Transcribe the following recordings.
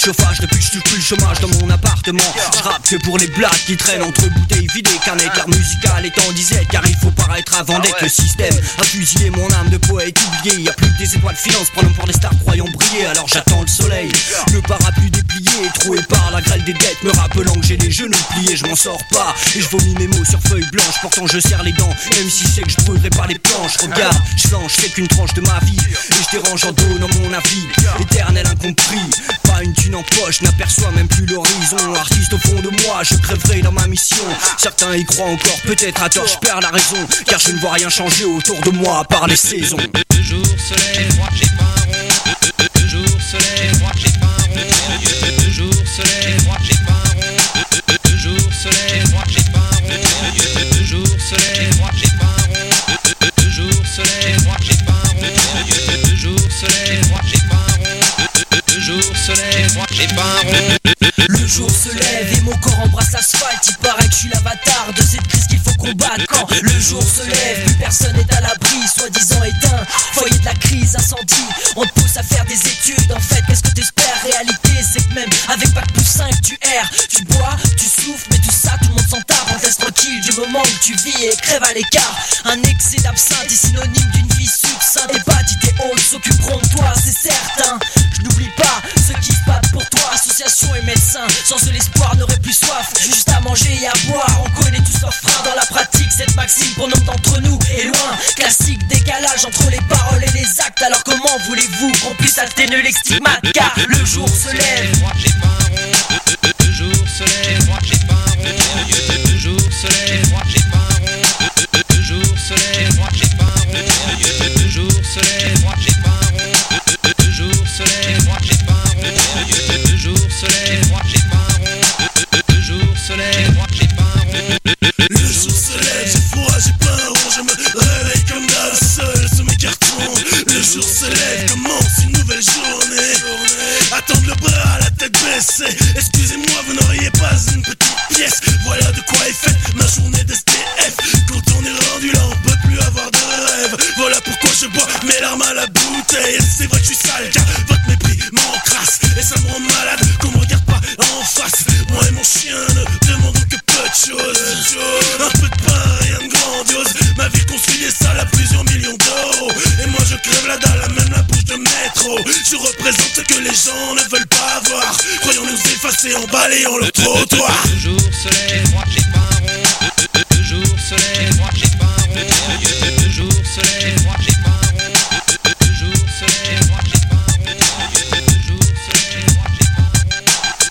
de chauffage depuis que je touche plus le chômage dans mon appartement. Je rappe que pour les blagues qui traînent entre bouteilles vidées, qu'un écart musical est en disette, car il faut paraître avant d'être. Le système a fusillé mon âme de poète oublié. Y'a plus que des étoiles filantes prenant pour des stars croyant briller. Alors j'attends le soleil, le parapluie déplié, troué par la grêle des dettes, me rappelant que j'ai les genoux pliés. Je m'en sors pas et je vomis mes mots sur feuille blanche. Pourtant je serre les dents, même si c'est que je brûlerai pas les planches. Regarde, je flanche, c'est qu'une tranche de ma vie, et je dérange en dos dans mon avis. Éternel incompris, pas une thune en poche, n'aperçois même plus l'horizon. Artiste au fond de moi, je crèverai dans ma mission. Certains y croient encore, peut-être à tort, je perds la raison, car je ne vois rien changer autour de moi à part les saisons. Le jour se lève, j'ai pas un rond. Le jour se lève, j'ai pas un rond. Le jour se lève, j'ai pas un rond. Le jour se lève, j'ai pas un rond. Le jour se lève, j'ai pas un rond. Le jour se lève, j'ai pas un rond. Le jour se lève, j'ai pas un rond. Le jour se lève, j'ai pas un rond. Le jour se lève et mon corps embrasse l'asphalte. Il paraît que je suis l'avatar de cette crise qu'il faut combattre. Quand le jour se lève, plus personne n'est à l'abri, soi-disant éteint, foyer de la crise, incendie. On te pousse à faire des études, en fait qu'est-ce que t'espères? Réalité c'est que même avec bac plus 5 tu erres, tu bois, tu souffles, mais tout ça tout le monde s'en tape. On te laisse tranquille du moment où tu vis et crève à l'écart. Un excès d'absinthe est synonyme d'une vie succincte. Des bâtis et autres s'occuperont de toi, c'est certain. Je n'oublie pas ceux qui se battent pour toi, associations et médecins. Sans eux l'espoir n'aurait plus soif, juste à manger et à boire. On connaît tous leurs freins dans la pratique, cette maxime pour nombre d'entre nous est loin. Classique décalage entre les paroles et les actes. Alors comment voulez-vous qu'on puisse atténuer les stigmates? Car le jour se lève, j'ai pas un rond. Le jour se lève, j'ai pas un rond. Le jour se lève, j'ai pas un rond. Le jour se lève, j'ai pas un rond. Le jour se lève, j'ai pas un rond. Le jour se lève, j'ai pas un rond. Le jour se lève, j'ai pas un rond. Le jour se lève, j'ai pas un rond. Le jour se lève, j'ai froid, j'ai pas un rond. Je me réveille comme d'hab, seul sous mes cartons. Le jour se lève, commence une nouvelle journée. Attendre le bras, la tête baissée. Excusez-moi, vous n'auriez pas une petite pièce? Voilà de quoi est faite ma journée d'STF. Quand on est rendu là, on peut plus avoir de rêve. Voilà pourquoi je bois mes larmes à la bouteille. C'est vrai que je suis sale, car votre mépris m'encrasse. Et ça me rend malade qu'on me regarde pas en face. Moi et mon chien ne demandons que peu de choses. Un peu de pain, rien de grandiose. Ma vie construit des salles à plusieurs millions d'euros. Et moi je crève la dalle, même la bouche de métro. Je représente ce que les gens ne veulent pas voir. Croyons nous effacer en balayant le trottoir. Le jour se lève, j'ai pas un rond. Le jour se lève, j'ai pas un rond. Le jour se lève, j'ai pas un rond. Le jour se lève, j'ai pas un rond. Le jour se lève, j'ai pas un rond.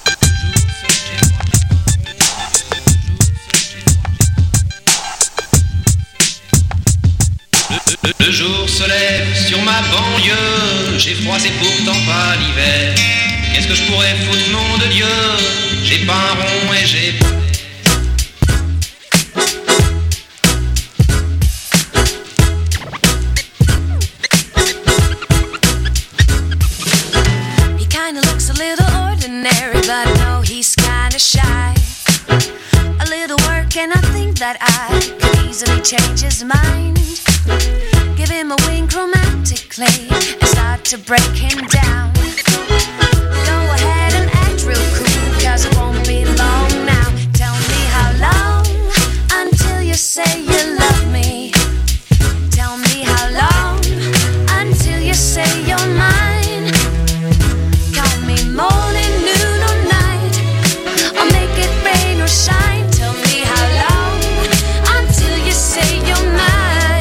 Le jour se lève, le jour se lève sur ma banlieue. J'ai froid, c'est pourtant pas l'hiver. Qu'est-ce que je pourrais foutre, nom de Dieu? J'ai pas un rond et j'ai pas... He kinda looks a little ordinary, but I know he's kinda shy. A little work and I think that I could easily change his mind. Give him a wink romantically and start to break him down. Go ahead and act real cool, cause it won't be long now. Tell me how long until you say you love me. Tell me how long until you say you're mine. Call me morning, noon or night, or make it rain or shine. Tell me how long until you say you're mine.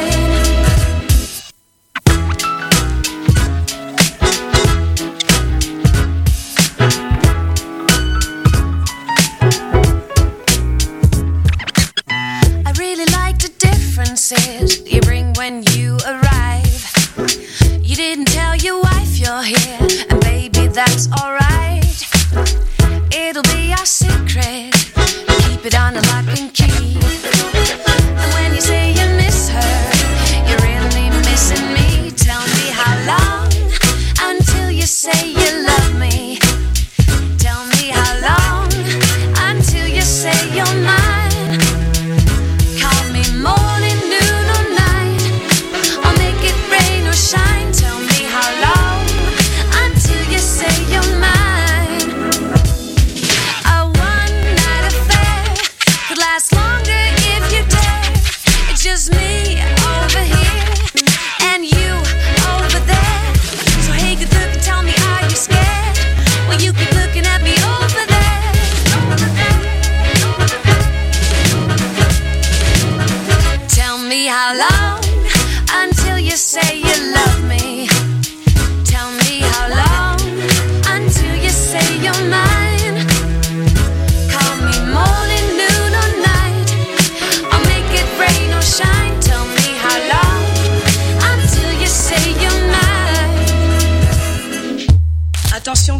You bring when you arrive. You didn't tell your wife you're here, and baby that's alright. It'll be our secret, keep it on a lock and key. And when you say you miss her, you're really missing me. Tell me how long until you say you love me. Tell me how long until you say you're mine. Call me morning, noon or night, or make it rain or shine. Tell me how long until you say you're mine.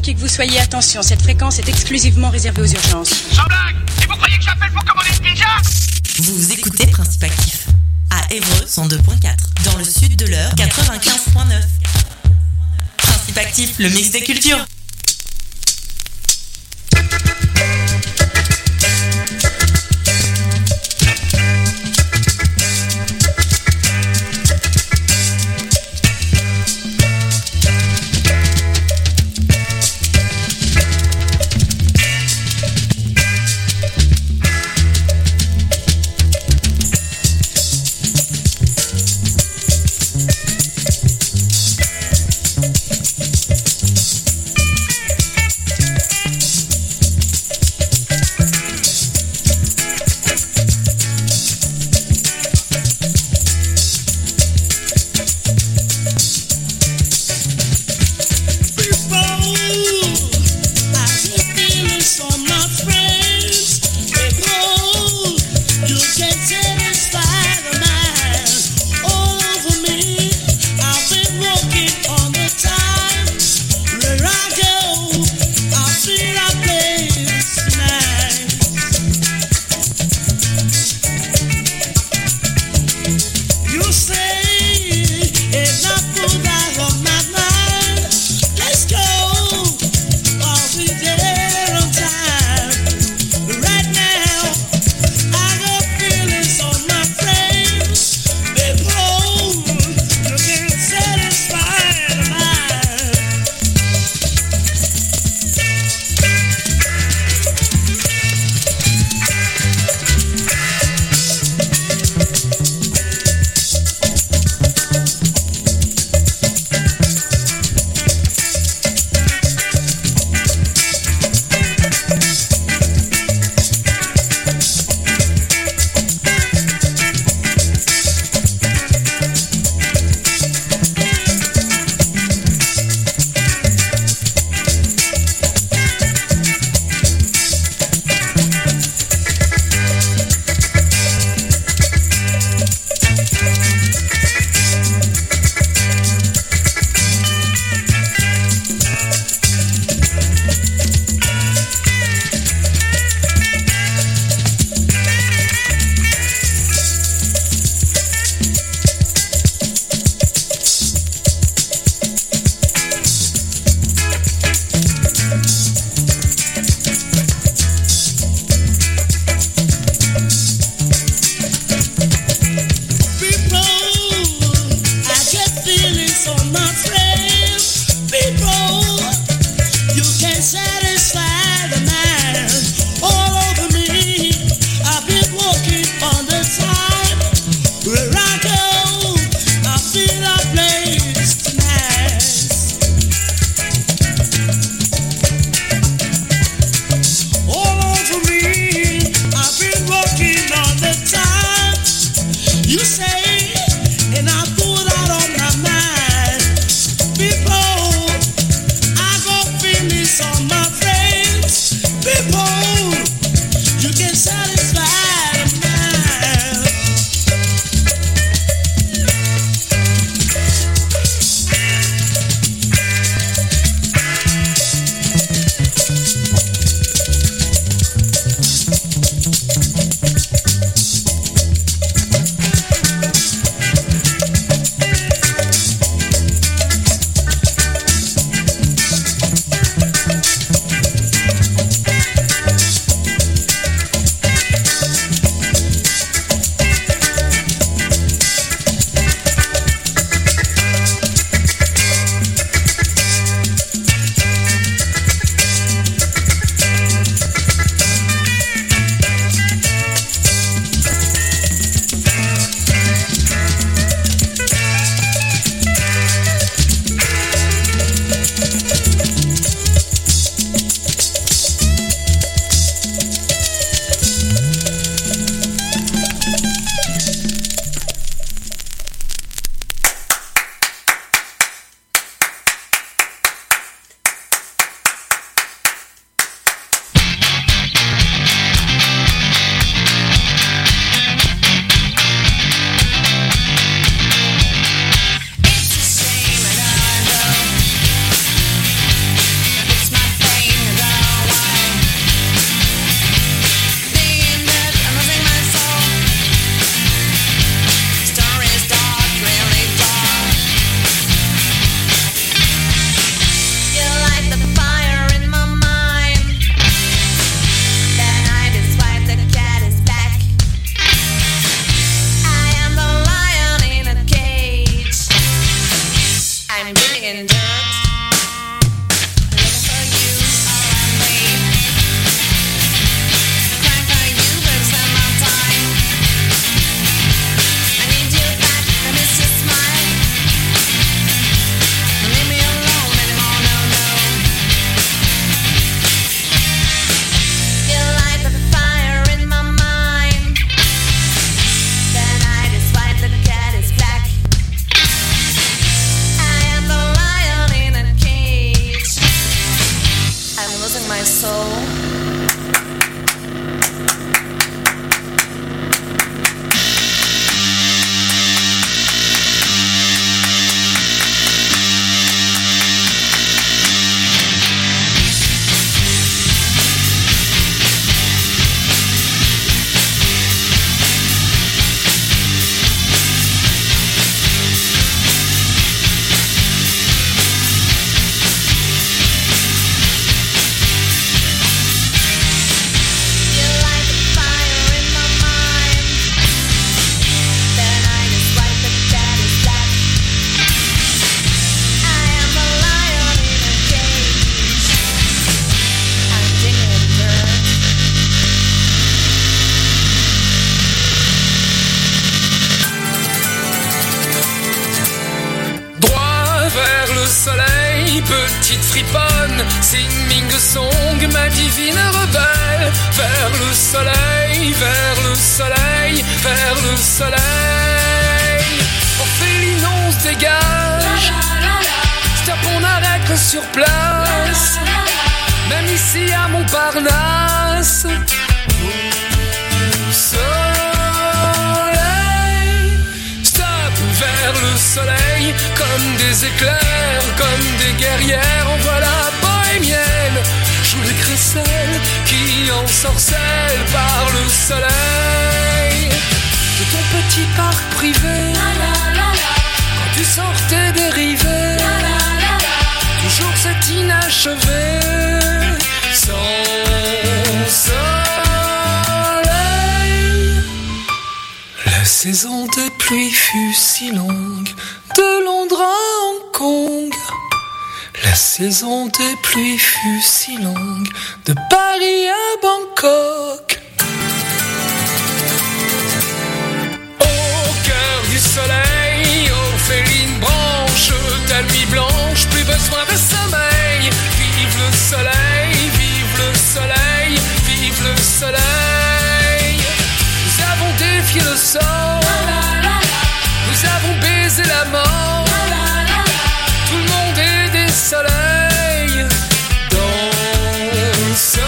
qui que vous soyez, attention, cette fréquence est exclusivement réservée aux urgences. Sans blague! Et vous croyez que j'appelle pour commander une pizza? Vous écoutez Principe Actif à Évreux 102.4, dans le sud de l'Eure 95.9. Principe Actif, le mix des cultures. I'm digging dirt. Looking for you around me. Crying for you, but spend my time. I need you back, I miss your smile. Don't leave me alone anymore, no, no. You light up a fire in my mind. The night is white, the cat is black. I am the lion in a cage. I'm losing my soul. You light the fire in my mind. The night is white, the cat is black. I am the lion in a cage. I'm digging dirt. Droit vers le soleil, petite friponne, sing de song, ma divine rebelle. Vers le soleil, vers le soleil, vers le soleil. Orpheline, on se dégage. Stop, on arrête sur place. Même ici à Montparnasse. Au soleil. Stop, vers le soleil. Comme des éclairs, comme des guerrières. En voilà bohémienne. Joue les crécelles qui ensorcellent par le soleil. De ton petit parc privé. Quand tu sortais dérivé. Toujours cet inachevé. Sans soleil. La saison des pluies fut si longue. De Londres à Hong Kong. La saison des pluies fut si longue. De Paris à Bangkok. Au cœur du soleil, Ophéline branche ta nuit blanche, plus besoin de sommeil. Vive le soleil, vive le soleil, vive le soleil. Nous avons défié le sort, nous avons baisé la mort. Tout le monde est des soleils dans le soleil.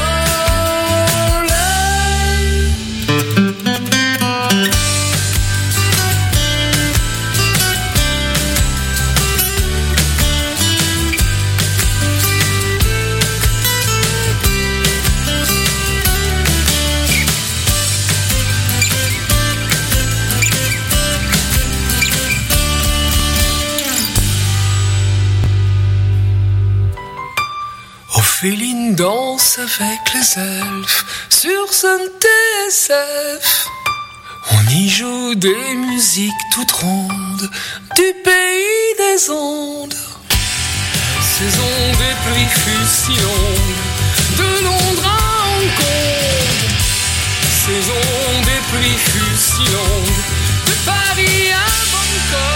Ophéline danse avec les elfes sur son TSF. On y joue des musiques toutes rondes du pays des ondes. Saison des pluies fut si longue, de Londres à Hong Kong. Saison des pluies fut si longue, de Paris à Bangkok.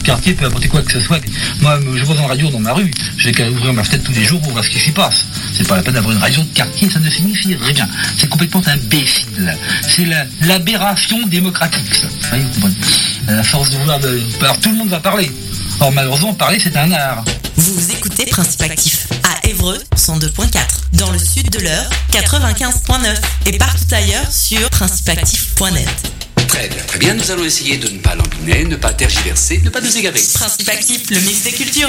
de quartier peut apporter quoi que ce soit. Moi, je vois une radio dans ma rue, je vais qu'à ouvrir ma fenêtre tous les jours pour voir ce qui s'y passe. C'est pas la peine d'avoir une radio de quartier, ça ne signifie rien. C'est complètement imbécile. C'est l'aberration démocratique, ça. Vous comprenez ? À force de vouloir... Alors, tout le monde va parler. Or, malheureusement, parler, c'est un art. Vous écoutez Principe Actif à Évreux 102.4, dans le sud de l'Eure 95.9 et partout ailleurs sur principeactif.net. Très bien, nous allons essayer de ne pas lambiner, ne pas tergiverser, ne pas nous égarer. Principe Actif, le mix des cultures.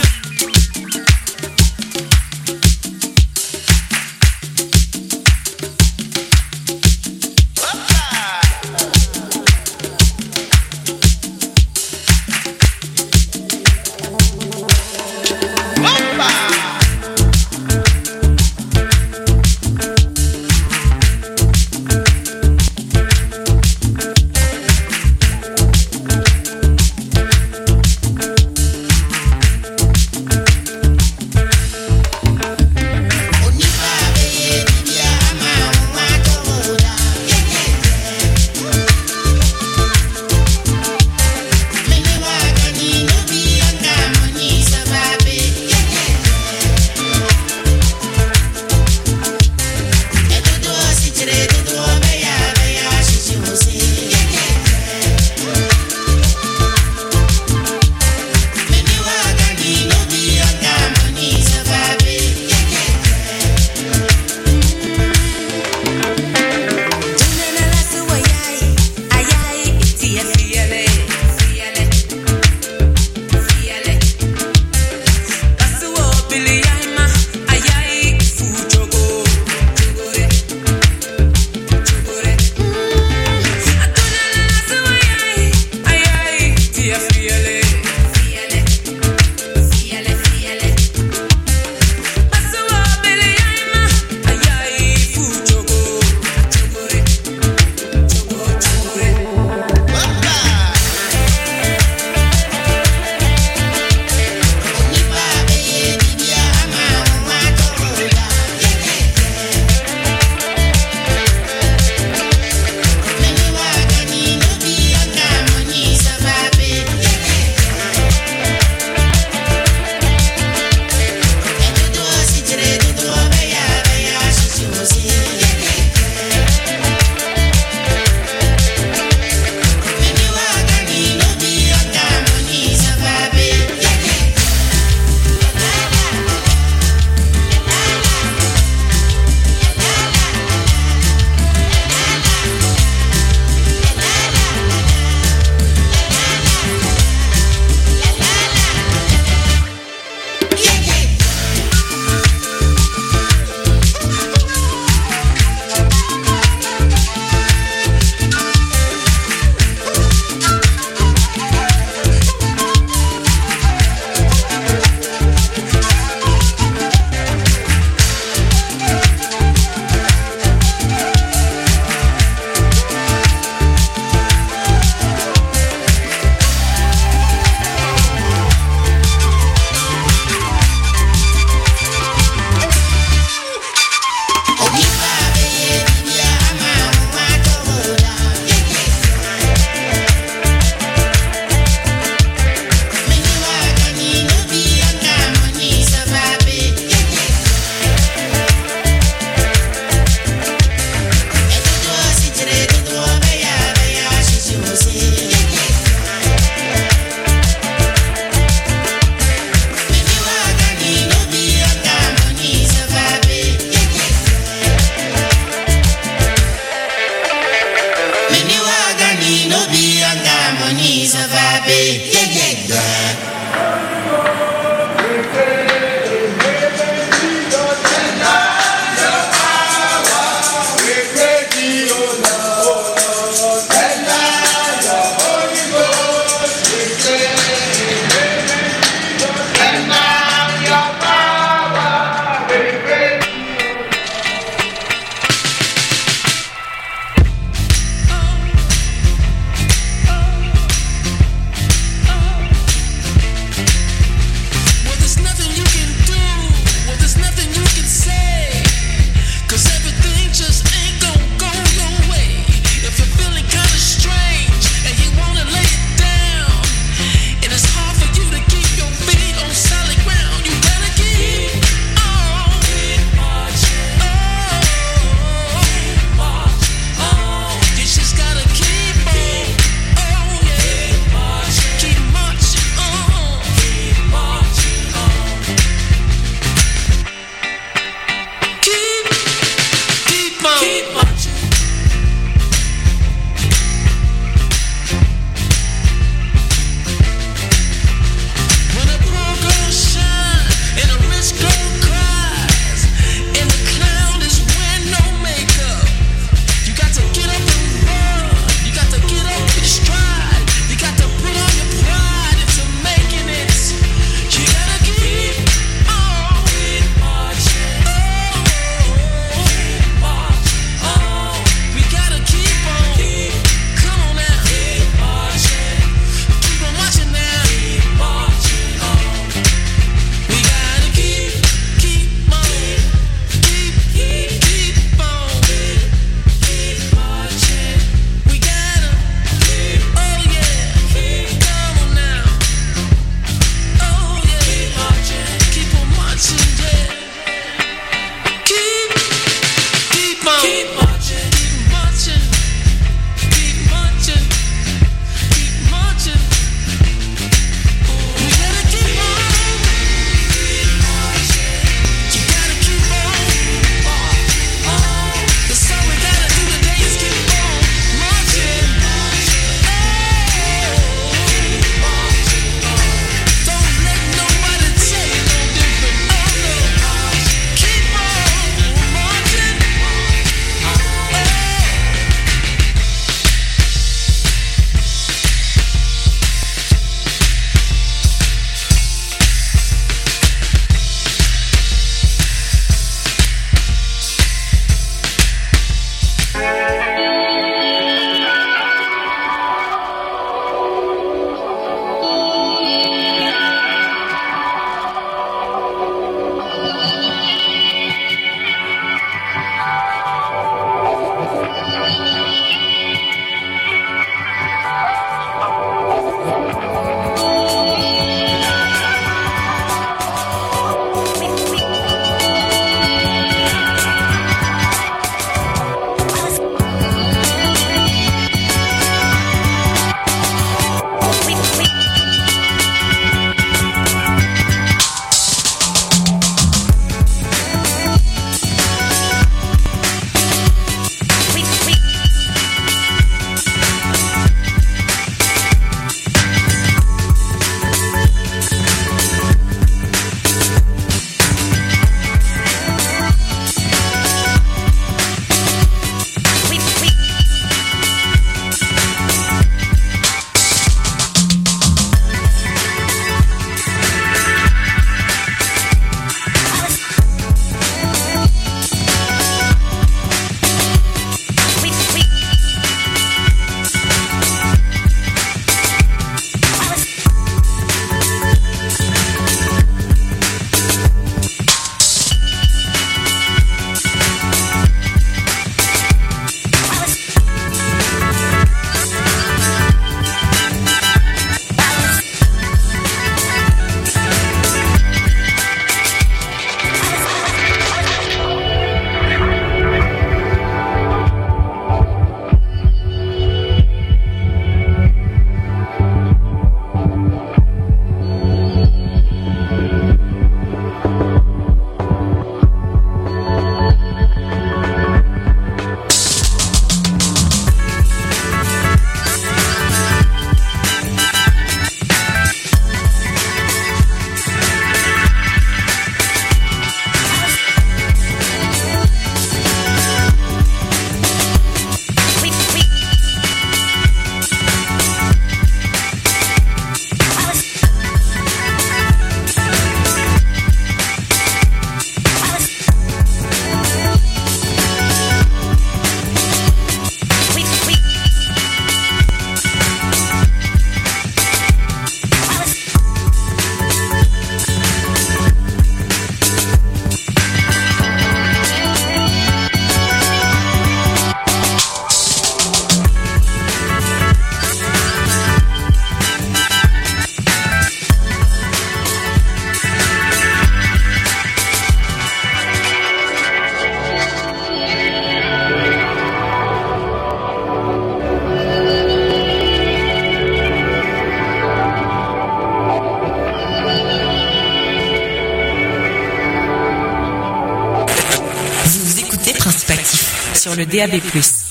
sur le DAB+.